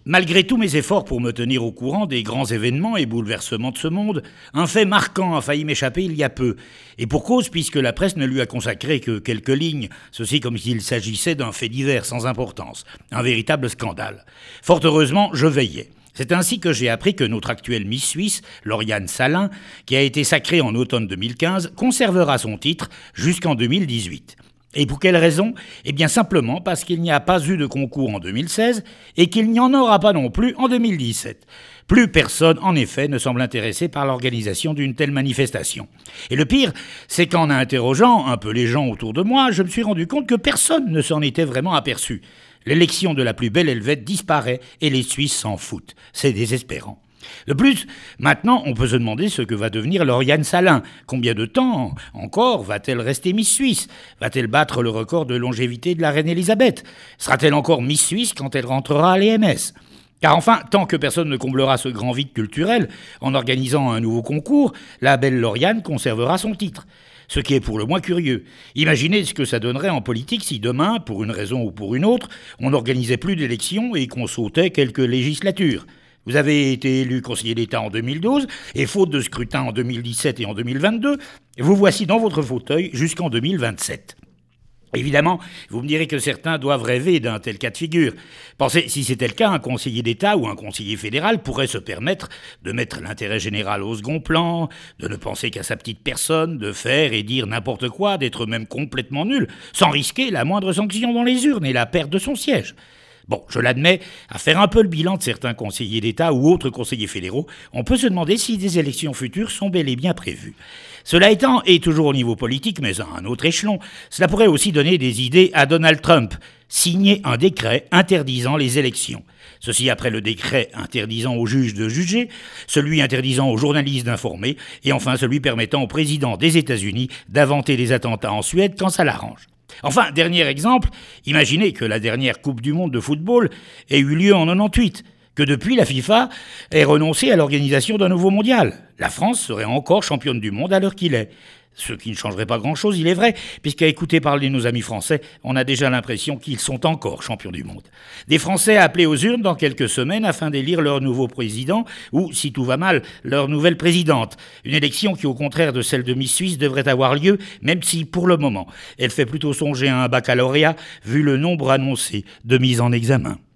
Malgré tous mes efforts pour me tenir au courant des grands événements et bouleversements de ce monde, un fait marquant a failli m'échapper il y a peu. Et pour cause, puisque la presse ne lui a consacré que quelques lignes, ceci comme s'il s'agissait d'un fait divers sans importance, un véritable scandale. Fort heureusement, je veillais. C'est ainsi que j'ai appris que notre actuelle Miss Suisse, Lauriane Salin, qui a été sacrée en automne 2015, conservera son titre jusqu'en 2018. Et pour quelle raison ? Eh bien simplement parce qu'il n'y a pas eu de concours en 2016 et qu'il n'y en aura pas non plus en 2017. Plus personne, en effet, ne semble intéressé par l'organisation d'une telle manifestation. Et le pire, c'est qu'en interrogeant un peu les gens autour de moi, je me suis rendu compte que personne ne s'en était vraiment aperçu. L'élection de la plus belle Helvète disparaît et les Suisses s'en foutent. C'est désespérant. De plus, maintenant, on peut se demander ce que va devenir Lauriane Salin. Combien de temps encore va-t-elle rester Miss Suisse ? Va-t-elle battre le record de longévité de la reine Elisabeth ? Sera-t-elle encore Miss Suisse quand elle rentrera à l'EMS ? Car enfin, tant que personne ne comblera ce grand vide culturel, en organisant un nouveau concours, la belle Lauriane conservera son titre. Ce qui est pour le moins curieux. Imaginez ce que ça donnerait en politique si demain, pour une raison ou pour une autre, on n'organisait plus d'élections et qu'on sautait quelques législatures. Vous avez été élu conseiller d'État en 2012, et faute de scrutin en 2017 et en 2022, vous voici dans votre fauteuil jusqu'en 2027. Évidemment, vous me direz que certains doivent rêver d'un tel cas de figure. Pensez, si c'était le cas, un conseiller d'État ou un conseiller fédéral pourrait se permettre de mettre l'intérêt général au second plan, de ne penser qu'à sa petite personne, de faire et dire n'importe quoi, d'être même complètement nul, sans risquer la moindre sanction dans les urnes et la perte de son siège. Bon, je l'admets, à faire un peu le bilan de certains conseillers d'État ou autres conseillers fédéraux, on peut se demander si des élections futures sont bel et bien prévues. Cela étant, et toujours au niveau politique, mais à un autre échelon, cela pourrait aussi donner des idées à Donald Trump, signer un décret interdisant les élections. Ceci après le décret interdisant aux juges de juger, celui interdisant aux journalistes d'informer, et enfin celui permettant au président des États-Unis d'inventer des attentats en Suède quand ça l'arrange. Enfin, dernier exemple, imaginez que la dernière Coupe du Monde de football ait eu lieu en 98, que depuis la FIFA ait renoncé à l'organisation d'un nouveau mondial. La France serait encore championne du monde à l'heure qu'il est. Ce qui ne changerait pas grand-chose, il est vrai, puisqu'à écouter parler nos amis français, on a déjà l'impression qu'ils sont encore champions du monde. Des Français appelés aux urnes dans quelques semaines afin d'élire leur nouveau président, ou, si tout va mal, leur nouvelle présidente. Une élection qui, au contraire de celle de Miss Suisse, devrait avoir lieu, même si, pour le moment, elle fait plutôt songer à un baccalauréat, vu le nombre annoncé de mises en examen.